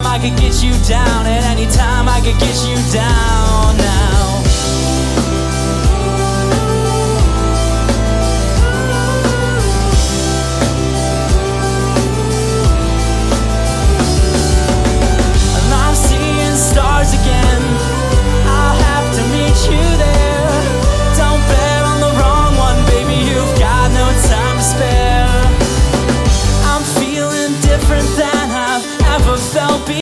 I could get you down. At any time I could get you down now.